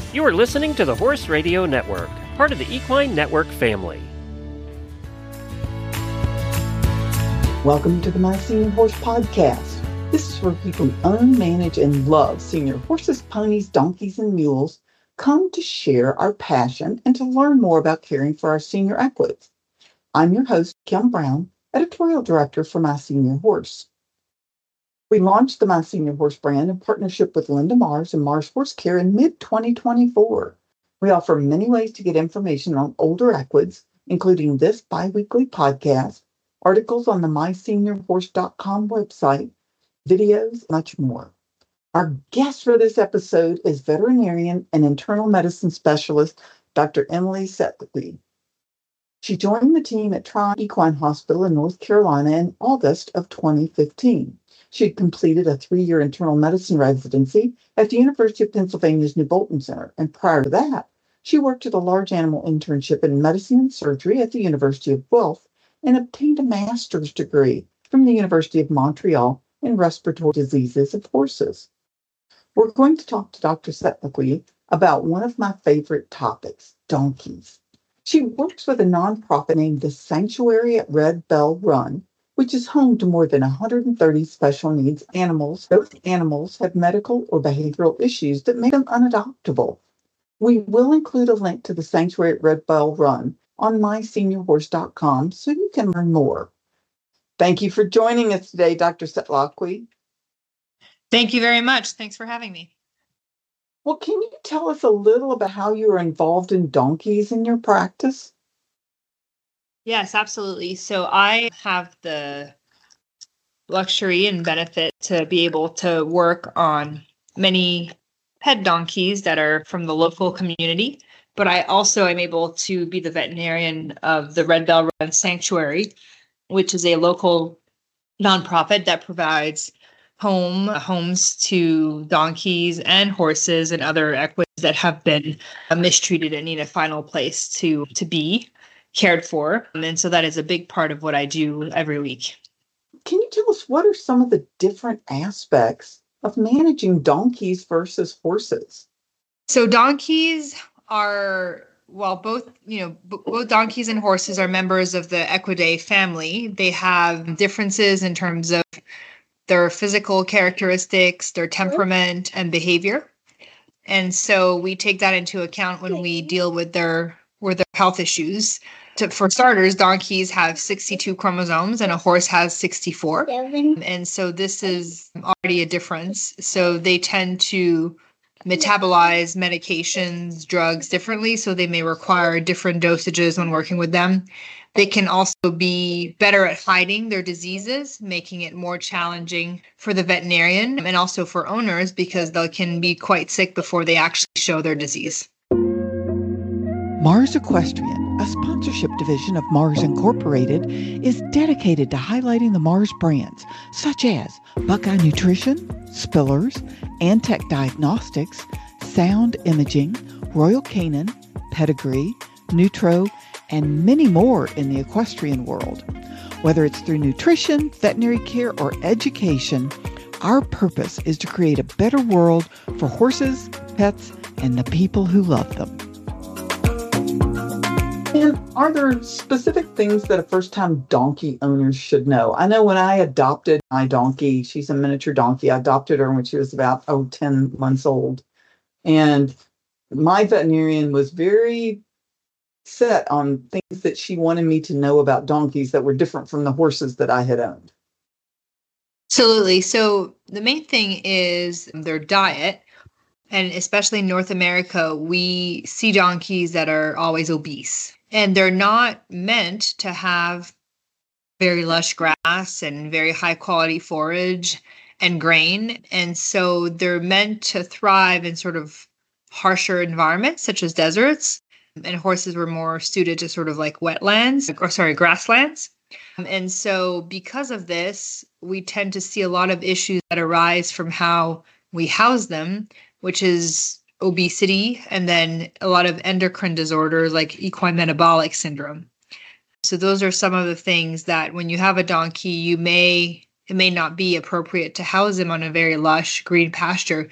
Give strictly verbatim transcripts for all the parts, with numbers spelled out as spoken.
You are listening to the Horse Radio Network, part of the Equine Network family. Welcome to the My Senior Horse Podcast. This is where people who own, manage, and love senior horses, ponies, donkeys, and mules come to share our passion and to learn more about caring for our senior equids. I'm your host, Kim Brown, Editorial Director for My Senior Horse. We launched the My Senior Horse brand in partnership with Linda Mars and Mars Horse Care in mid twenty twenty-four. We offer many ways to get information on older equids, including this bi-weekly podcast, articles on the my senior horse dot com website, videos, much more. Our guest for this episode is veterinarian and internal medicine specialist, Doctor Emily Setlicky. She joined the team at Tryon Equine Hospital in North Carolina in August of twenty fifteen. She had completed a three-year internal medicine residency at the University of Pennsylvania's New Bolton Center, and prior to that, she worked at a large animal internship in medicine and surgery at the University of Guelph and obtained a master's degree from the University of Montreal in respiratory diseases of horses. We're going to talk to Doctor Setlicky about one of my favorite topics, donkeys. She works with a nonprofit named the Sanctuary at Red Bell Run, which is home to more than one hundred thirty special needs animals. Those animals have medical or behavioral issues that make them unadoptable. We will include a link to the Sanctuary at Red Bell Run on my senior horse dot com so you can learn more. Thank you for joining us today, Doctor Setlicky. Thank you very much. Thanks for having me. Well, can you tell us a little about how you are involved in donkeys in your practice? Yes, absolutely. So I have the luxury and benefit to be able to work on many pet donkeys that are from the local community, but I also am able to be the veterinarian of the Red Bell Run Sanctuary, which is a local nonprofit that provides home homes to donkeys and horses and other equids that have been mistreated and need a final place to, to be cared for. And so that is a big part of what I do every week. Can you tell us what are some of the different aspects of managing donkeys versus horses? So donkeys are, well, both, you know, b- both donkeys and horses are members of the Equidae family. They have differences in terms of their physical characteristics, their temperament, and behavior. And so we take that into account when we deal with their with their health issues. To, for starters, donkeys have sixty-two chromosomes and a horse has sixty-four. Seven. And so this is already a difference. So they tend to metabolize medications, drugs differently. So they may require different dosages when working with them. They can also be better at hiding their diseases, making it more challenging for the veterinarian and also for owners because they can be quite sick before they actually show their disease. Mars Equestrian, a sponsorship division of Mars Incorporated, is dedicated to highlighting the Mars brands such as Buckeye Nutrition, Spillers, Antech Diagnostics, Sound Imaging, Royal Canin, Pedigree, Nutro, and many more in the equestrian world. Whether it's through nutrition, veterinary care, or education, our purpose is to create a better world for horses, pets, and the people who love them. And are there specific things that a first-time donkey owner should know? I know when I adopted my donkey, she's a miniature donkey. I adopted her when she was about, oh, ten months old. And my veterinarian was very set on things that she wanted me to know about donkeys that were different from the horses that I had owned. Absolutely. So the main thing is their diet. And especially in North America, we see donkeys that are always obese. And they're not meant to have very lush grass and very high quality forage and grain. And so they're meant to thrive in sort of harsher environments, such as deserts. And horses were more suited to sort of like wetlands, or sorry, grasslands. And so because of this, we tend to see a lot of issues that arise from how we house them, which is obesity, and then a lot of endocrine disorders like equine metabolic syndrome. So those are some of the things that when you have a donkey, you may, it may not be appropriate to house them on a very lush green pasture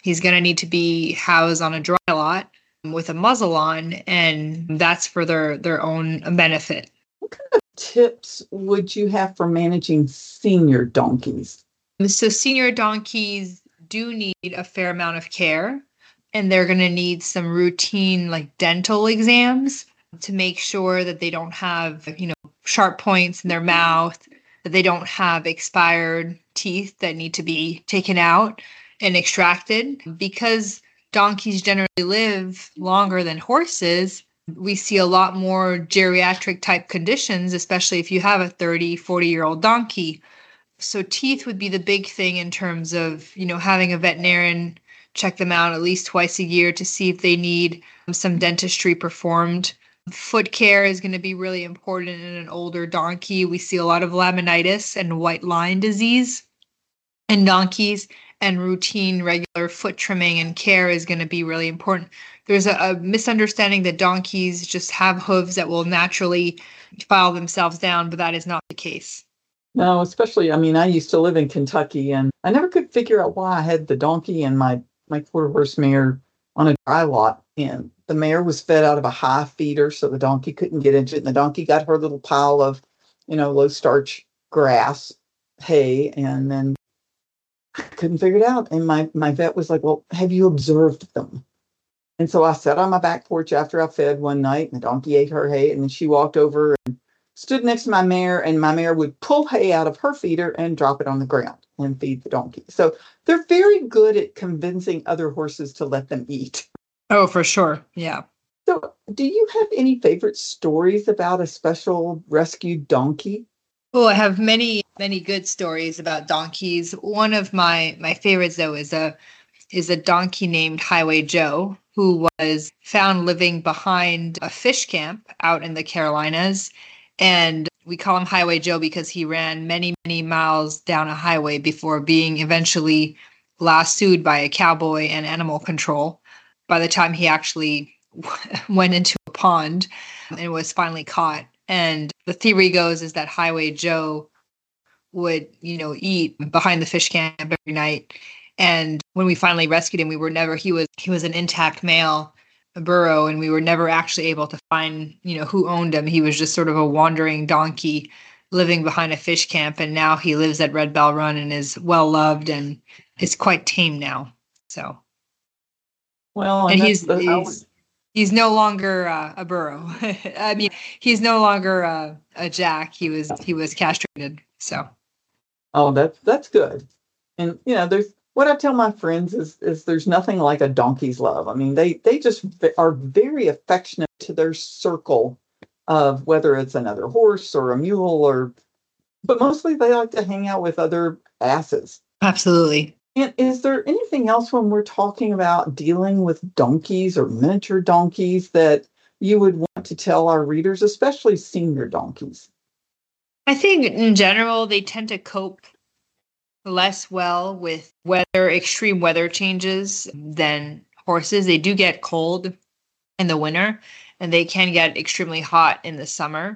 He's going to need to be housed on a dry lot with a muzzle on, and that's for their, their own benefit. What kind of tips would you have for managing senior donkeys? So senior donkeys do need a fair amount of care, and they're going to need some routine like dental exams to make sure that they don't have, you know, sharp points in their mouth, that they don't have expired teeth that need to be taken out and extracted. Because donkeys generally live longer than horses, we see a lot more geriatric type conditions, especially if you have a thirty, forty year old donkey. So teeth would be the big thing in terms of, you know, having a veterinarian check them out at least twice a year to see if they need some dentistry performed. Foot care is going to be really important in an older donkey. We see a lot of laminitis and white line disease in donkeys, and routine regular foot trimming and care is going to be really important. There's a, a misunderstanding that donkeys just have hooves that will naturally file themselves down, but that is not the case. No, especially, I mean, I used to live in Kentucky, and I never could figure out why I had the donkey and my, my quarter horse mare on a dry lot. And the mare was fed out of a high feeder, so the donkey couldn't get into it. And the donkey got her little pile of, you know, low starch grass, hay, and then I couldn't figure it out. And my, my vet was like, well, have you observed them? And so I sat on my back porch after I fed one night, and the donkey ate her hay, and then she walked over and stood next to my mare, and my mare would pull hay out of her feeder and drop it on the ground and feed the donkey. So they're very good at convincing other horses to let them eat. Oh, for sure. Yeah. So do you have any favorite stories about a special rescued donkey? Oh, I have many, many good stories about donkeys. One of my, my favorites, though, is a is a donkey named Highway Joe, who was found living behind a fish camp out in the Carolinas. And we call him Highway Joe because he ran many, many miles down a highway before being eventually lassoed by a cowboy and animal control. By the time he actually went into a pond and was finally caught. And the theory goes is that Highway Joe would, you know, eat behind the fish camp every night. And when we finally rescued him, we were never, he was, he was an intact male burro, and we were never actually able to find, you know, who owned him. He was just sort of a wandering donkey living behind a fish camp. And now he lives at Red Bell Run and is well loved and is quite tame now. So, well, and, and he's, the, he's, he's no longer uh, a burro. I mean, he's no longer uh, a jack. He was, he was castrated. So. Oh, that's, that's good. And, you know, there's, what I tell my friends is, is there's nothing like a donkey's love. I mean, they, they just are very affectionate to their circle of whether it's another horse or a mule, or, but mostly they like to hang out with other asses. Absolutely. And is there anything else when we're talking about dealing with donkeys or miniature donkeys that you would want to tell our readers, especially senior donkeys? I think in general, they tend to cope less well with weather, extreme weather changes than horses. They do get cold in the winter, and they can get extremely hot in the summer.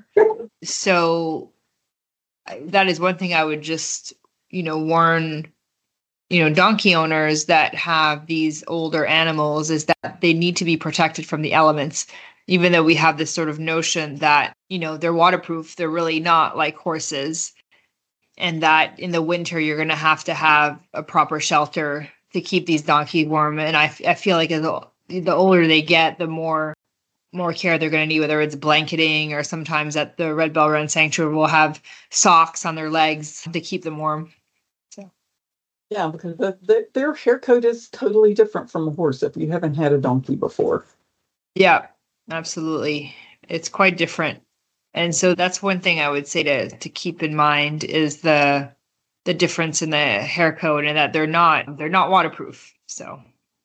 So that is one thing I would just, you know, warn, you know, donkey owners that have these older animals, is that they need to be protected from the elements. Even though we have this sort of notion that, you know, they're waterproof, they're really not, like horses. And that in the winter, you're going to have to have a proper shelter to keep these donkeys warm. And I, I feel like as the, the older they get, the more more care they're going to need, whether it's blanketing, or sometimes at the Red Bell Run Sanctuary, we'll have socks on their legs to keep them warm. So, yeah, because the, the, their hair coat is totally different from a horse if you haven't had a donkey before. Yeah, absolutely. It's quite different. And so that's one thing I would say to to keep in mind is the the difference in the hair coat, and that they're not they're not waterproof. So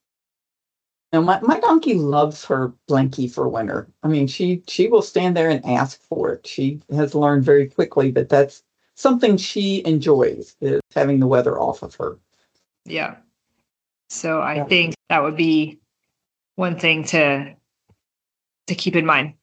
now my, my donkey loves her blankie for winter. I mean, she she will stand there and ask for it. She has learned very quickly that that's something she enjoys, is having the weather off of her. Yeah. So I Yeah. think that would be one thing to to keep in mind.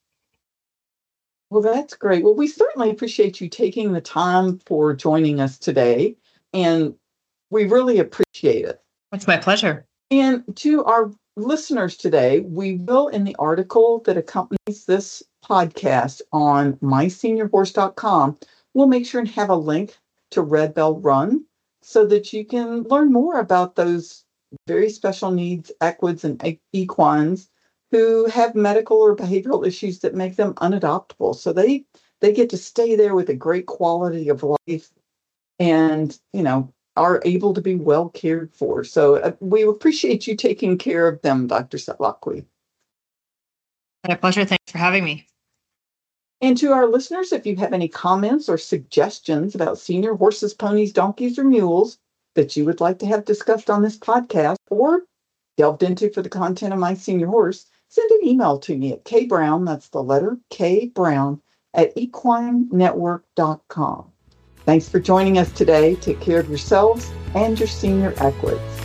Well, that's great. Well, we certainly appreciate you taking the time for joining us today, and we really appreciate it. It's my pleasure. And to our listeners today, we will, in the article that accompanies this podcast on my senior horse dot com, we'll make sure and have a link to Red Bell Run so that you can learn more about those very special needs equids and equines who have medical or behavioral issues that make them unadoptable. So they they get to stay there with a great quality of life and, you know, are able to be well cared for. So uh, we appreciate you taking care of them, Doctor Setlocki. My pleasure. Thanks for having me. And to our listeners, if you have any comments or suggestions about senior horses, ponies, donkeys, or mules that you would like to have discussed on this podcast or delved into for the content of My Senior Horse, send an email to me at kbrown, that's the letter K Brown, at equine network dot com. Thanks for joining us today. Take care of yourselves and your senior equids.